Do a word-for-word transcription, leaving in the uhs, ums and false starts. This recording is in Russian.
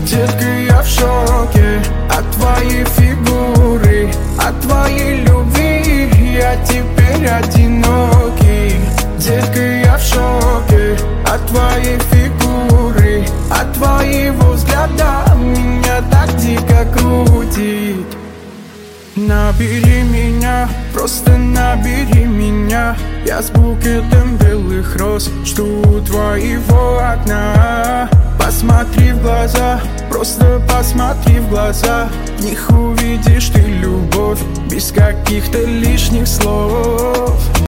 Детка, я в шоке от твоей фигуры, от твоей любви. Я теперь одинокий. Детка, я в шоке от твоей фигуры, от твоего взгляда. Меня так дико крутит. Набери меня, просто набери меня. Я с букетом белых роз жду у твоего окна. Посмотри в глаза, просто посмотри в глаза. В них увидишь ты любовь, без каких-то лишних слов.